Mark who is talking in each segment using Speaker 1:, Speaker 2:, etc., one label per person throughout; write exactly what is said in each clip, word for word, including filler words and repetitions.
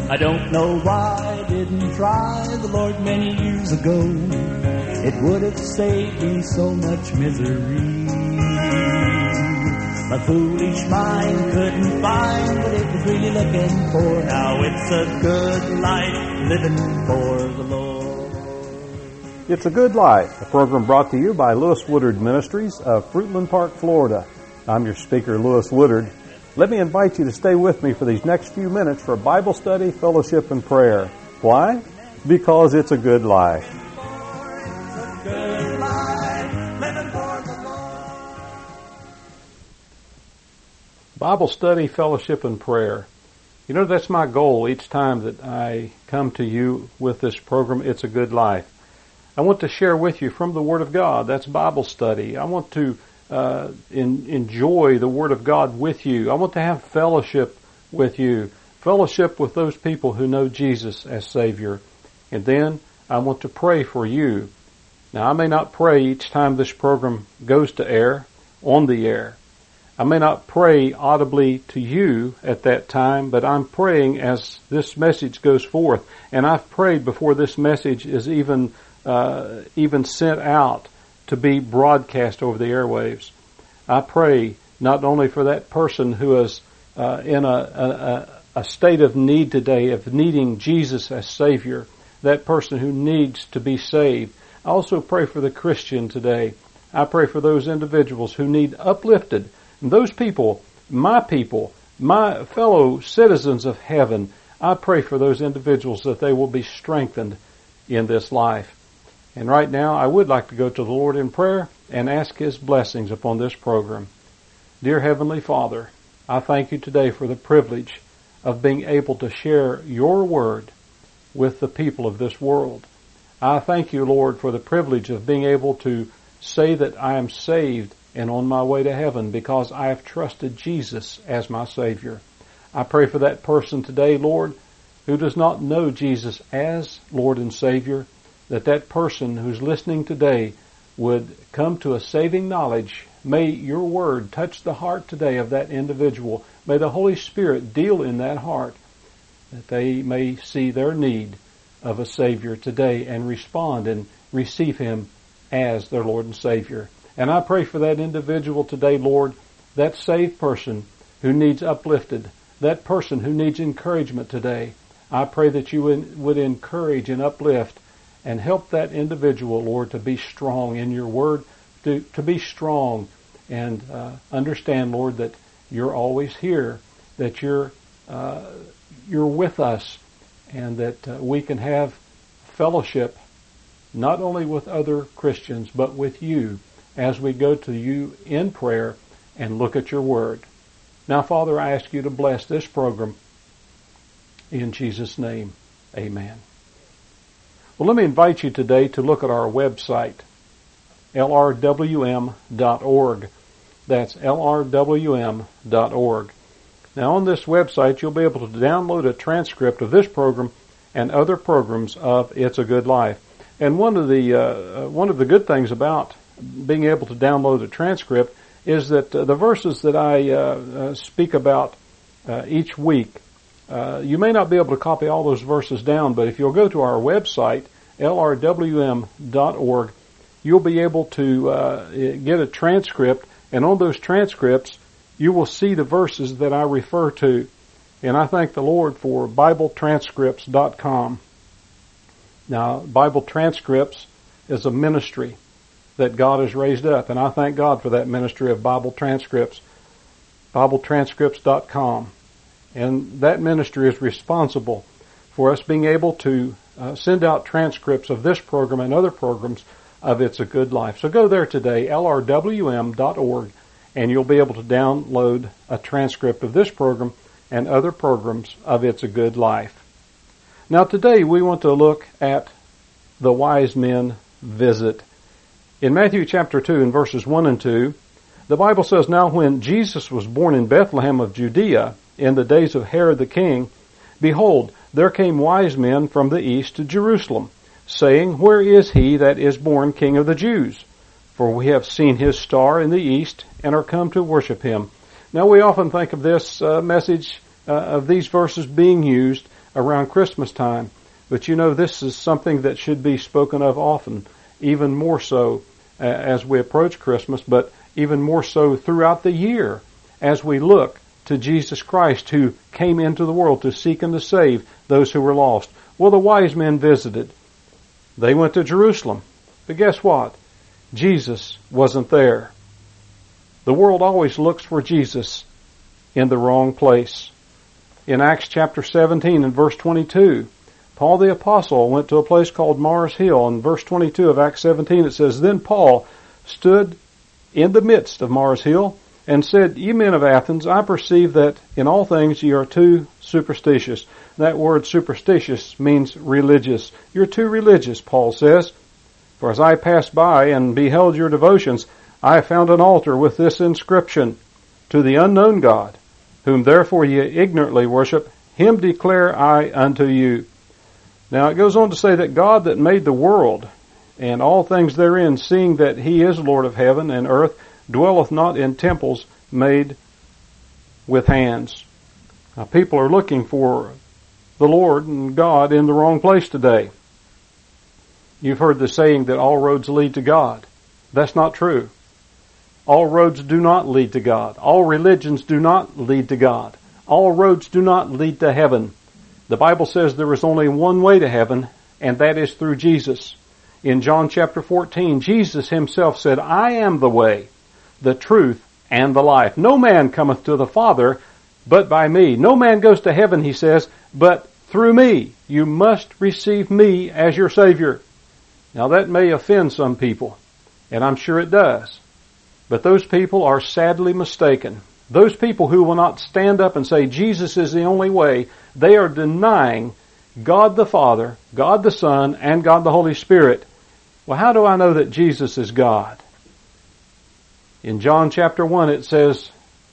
Speaker 1: I don't know why I didn't try the Lord many years ago. It would have saved me so much misery. My foolish mind couldn't find what it was really looking for. Now it's a good life living for the Lord.
Speaker 2: It's a Good Life, a program brought to you by Lewis Woodard Ministries of Fruitland Park, Florida. I'm your speaker, Lewis Woodard. Let me invite you to stay with me for these next few minutes for Bible study, fellowship, and prayer. Why? Because it's a good life. Bible study, fellowship, and prayer. You know, that's my goal each time that I come to you with this program, It's a Good Life. I want to share with you from the Word of God. That's Bible study. I want to uh, in, enjoy the Word of God with you. I want to have fellowship with you. Fellowship with those people who know Jesus as Savior. And then I want to pray for you. Now, I may not pray each time this program goes to air, on the air. I may not pray audibly to you at that time, but I'm praying as this message goes forth. And I've prayed before this message is even uh, even sent out to be broadcast over the airwaves. I pray not only for that person who is uh, in a, a, a state of need today, of needing Jesus as Savior, that person who needs to be saved. I also pray for the Christian today. I pray for those individuals who need uplifted. And those people, my people, my fellow citizens of heaven, I pray for those individuals that they will be strengthened in this life. And right now, I would like to go to the Lord in prayer and ask His blessings upon this program. Dear Heavenly Father, I thank you today for the privilege of being able to share your word with the people of this world. I thank you, Lord, for the privilege of being able to say that I am saved and on my way to heaven because I have trusted Jesus as my Savior. I pray for that person today, Lord, who does not know Jesus as Lord and Savior, that that person who's listening today would come to a saving knowledge. May your word touch the heart today of that individual. May the Holy Spirit deal in that heart, that they may see their need of a Savior today and respond and receive Him as their Lord and Savior. And I pray for that individual today, Lord, that saved person who needs uplifted, that person who needs encouragement today. I pray that you would encourage and uplift and help that individual, Lord, to be strong in your word, to, to be strong and uh, understand, Lord, that you're always here, that you're uh, you're with us, and that uh, we can have fellowship not only with other Christians, but with you as we go to you in prayer and look at your word. Now, Father, I ask you to bless this program in Jesus' name. Amen. Well, let me invite you today to look at our website, L R W M dot org. That's L R W M dot org. Now, on this website, you'll be able to download a transcript of this program and other programs of It's a Good Life. And one of the uh, one of the good things about being able to download a transcript is that uh, the verses that I uh, uh, speak about uh, each week, uh, you may not be able to copy all those verses down, but if you'll go to our website, L R W M dot org, you'll be able to uh, get a transcript, and on those transcripts, you will see the verses that I refer to. And I thank the Lord for Bible Transcripts dot com. Now, Bible Transcripts is a ministry that God has raised up, and I thank God for that ministry of Bible Transcripts, Bible Transcripts dot com. And that ministry is responsible for us being able to uh, send out transcripts of this program and other programs of It's a Good Life. So go there today, L R W M dot org, and you'll be able to download a transcript of this program and other programs of It's a Good Life. Now today we want to look at the wise men visit. In Matthew chapter two and verses one and two, the Bible says, "Now when Jesus was born in Bethlehem of Judea in the days of Herod the king, behold, there came wise men from the east to Jerusalem, saying, Where is he that is born King of the Jews? For we have seen his star in the east and are come to worship him." Now we often think of this uh, message uh, of these verses being used around Christmas time. But you know, this is something that should be spoken of often, even more so uh, as we approach Christmas, but even more so throughout the year as we look to Jesus Christ, who came into the world to seek and to save those who were lost. Well, the wise men visited. They went to Jerusalem. But guess what? Jesus wasn't there. The world always looks for Jesus in the wrong place. In Acts chapter seventeen and verse twenty-two, Paul the Apostle went to a place called Mars Hill. In verse twenty-two of Acts seventeen it says, Then Paul stood in the midst of Mars Hill and said, Ye men of Athens, I perceive that in all things ye are too superstitious. That word superstitious means religious. You're too religious, Paul says. For as I passed by and beheld your devotions, I found an altar with this inscription, To the unknown God, whom therefore ye ignorantly worship, him declare I unto you. Now it goes on to say that God that made the world and all things therein, seeing that he is Lord of heaven and earth, dwelleth not in temples made with hands. Now people are looking for the Lord and God in the wrong place today. You've heard the saying that all roads lead to God. That's not true. All roads do not lead to God. All religions do not lead to God. All roads do not lead to heaven. The Bible says there is only one way to heaven, and that is through Jesus. In John chapter fourteen, Jesus himself said, I am the way, the truth, and the life. No man cometh to the Father but by me. No man goes to heaven, he says, but through me. You must receive me as your Savior. Now that may offend some people, and I'm sure it does. But those people are sadly mistaken. Those people who will not stand up and say Jesus is the only way, they are denying God the Father, God the Son, and God the Holy Spirit. Well, how do I know that Jesus is God? In John chapter one it says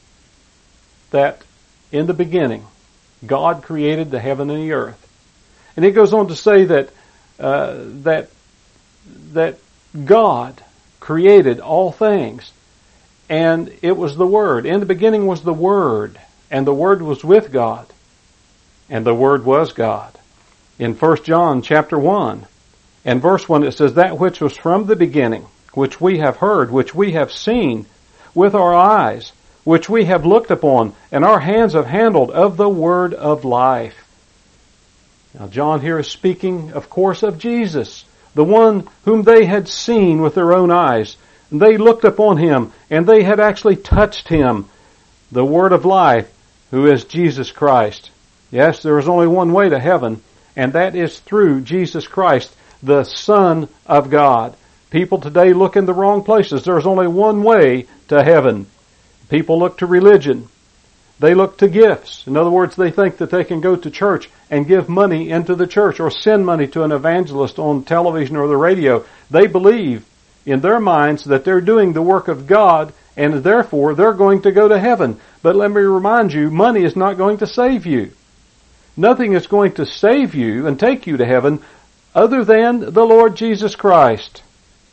Speaker 2: that in the beginning God created the heaven and the earth. And it goes on to say that uh, that that God created all things. And it was the Word. In the beginning was the Word, and the Word was with God, and the Word was God. In First John chapter one and verse one it says, That which was from the beginning, which we have heard, which we have seen with our eyes, which we have looked upon, and our hands have handled of the Word of life. Now John here is speaking, of course, of Jesus, the one whom they had seen with their own eyes. They looked upon him, and they had actually touched him, the Word of life, who is Jesus Christ. Yes, there is only one way to heaven, and that is through Jesus Christ, the Son of God. People today look in the wrong places. There is only one way to heaven. People look to religion. They look to gifts. In other words, they think that they can go to church and give money into the church or send money to an evangelist on television or the radio. They believe in their minds that they're doing the work of God, and therefore they're going to go to heaven. But let me remind you, money is not going to save you. Nothing is going to save you and take you to heaven other than the Lord Jesus Christ.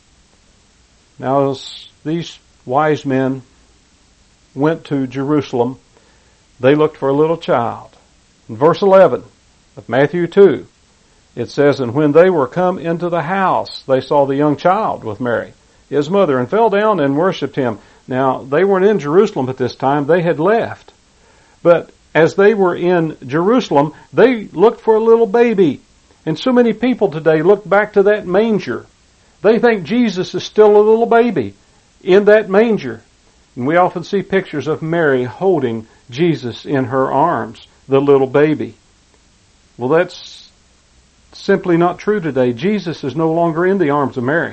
Speaker 2: Now, as these wise men went to Jerusalem, they looked for a little child. In verse eleven of Matthew two, it says, And when they were come into the house, they saw the young child with Mary, his mother, and fell down and worshipped him. Now, they weren't in Jerusalem at this time. They had left. But as they were in Jerusalem, they looked for a little baby. And so many people today look back to that manger. They think Jesus is still a little baby in that manger. And we often see pictures of Mary holding Jesus in her arms, the little baby. Well, that's simply not true today. Jesus is no longer in the arms of Mary.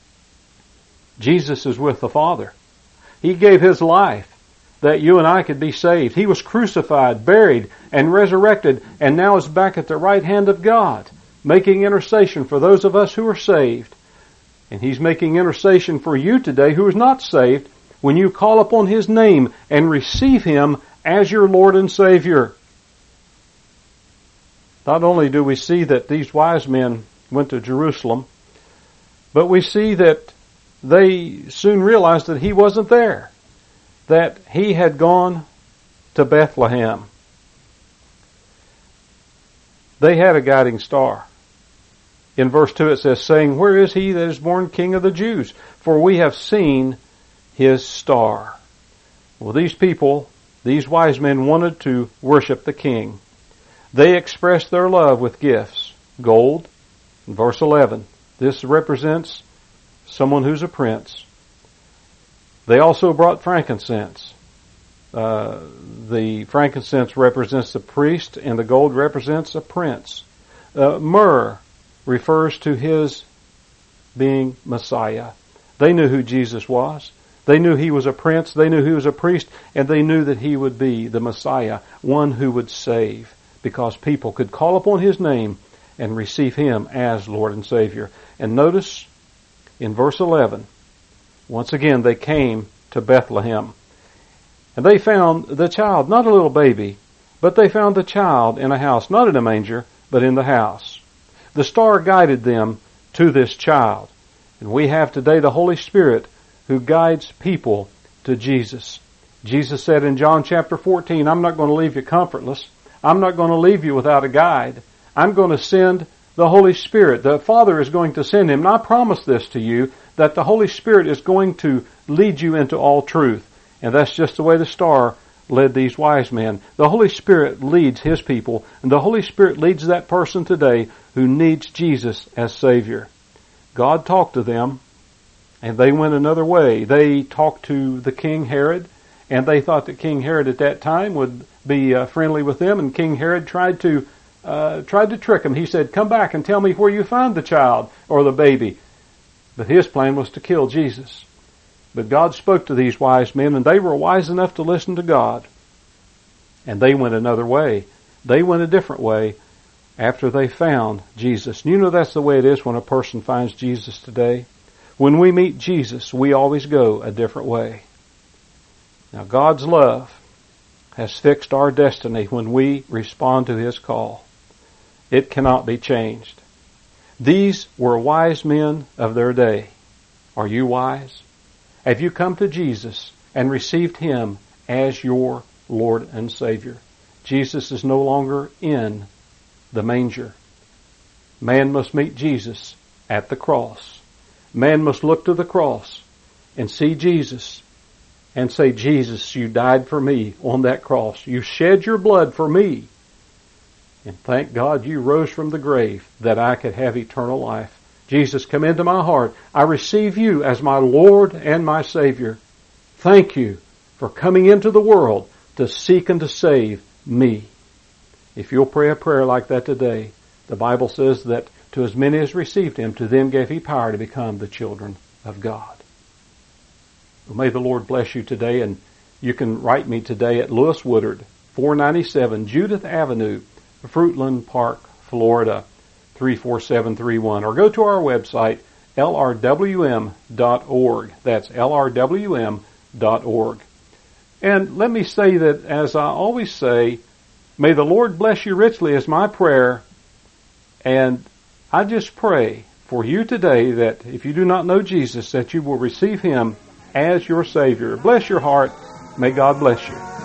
Speaker 2: Jesus is with the Father. He gave His life that you and I could be saved. He was crucified, buried, and resurrected, and now is back at the right hand of God, making intercession for those of us who are saved. And He's making intercession for you today who is not saved when you call upon His name and receive Him as your Lord and Savior. Not only do we see that these wise men went to Jerusalem, but we see that they soon realized that He wasn't there, that He had gone to Bethlehem. They had a guiding star. In verse two it says, saying, where is he that is born King of the Jews? For we have seen his star. Well, these people, these wise men wanted to worship the King. They expressed their love with gifts. Gold, in verse eleven. This represents someone who's a prince. They also brought frankincense. Uh, the frankincense represents the priest, and the gold represents a prince. Uh, myrrh refers to his being Messiah. They knew who Jesus was. They knew he was a prince. They knew he was a priest, and they knew that he would be the Messiah, one who would save, because people could call upon his name and receive him as Lord and Savior. And notice in verse eleven, once again they came to Bethlehem. And they found the child, not a little baby, but they found the child in a house, not in a manger, but in the house. The star guided them to this child. And we have today the Holy Spirit who guides people to Jesus. Jesus said in John chapter fourteen, I'm not going to leave you comfortless. I'm not going to leave you without a guide. I'm going to send the Holy Spirit. The Father is going to send him. And I promise this to you, that the Holy Spirit is going to lead you into all truth. And that's just the way the star led these wise men. The Holy Spirit leads his people, and the Holy Spirit leads that person today who needs Jesus as Savior. God talked to them, and they went another way. They talked to the King Herod, and they thought that King Herod at that time would be uh, friendly with them, and King Herod tried to uh, tried to trick him. He said, come back and tell me where you found the child or the baby. But his plan was to kill Jesus. But God spoke to these wise men, and they were wise enough to listen to God. And they went another way. They went a different way after they found Jesus. And you know that's the way it is when a person finds Jesus today. When we meet Jesus, we always go a different way. Now, God's love has fixed our destiny when we respond to his call. It cannot be changed. These were wise men of their day. Are you wise? Have you come to Jesus and received him as your Lord and Savior? Jesus is no longer in the manger. Man must meet Jesus at the cross. Man must look to the cross and see Jesus and say, Jesus, you died for me on that cross. You shed your blood for me. And thank God you rose from the grave that I could have eternal life. Jesus, come into my heart. I receive you as my Lord and my Savior. Thank you for coming into the world to seek and to save me. If you'll pray a prayer like that today, the Bible says that to as many as received him, to them gave he power to become the children of God. Well, may the Lord bless you today, and you can write me today at Lewis Woodard, four ninety-seven Judith Avenue, Fruitland Park, Florida, three four seven three one, or go to our website, L R W M dot org. That's L R W M dot org. And let me say that, as I always say, may the Lord bless you richly is my prayer. And I just pray for you today that if you do not know Jesus, that you will receive him as your Savior. Bless your heart. May God bless you.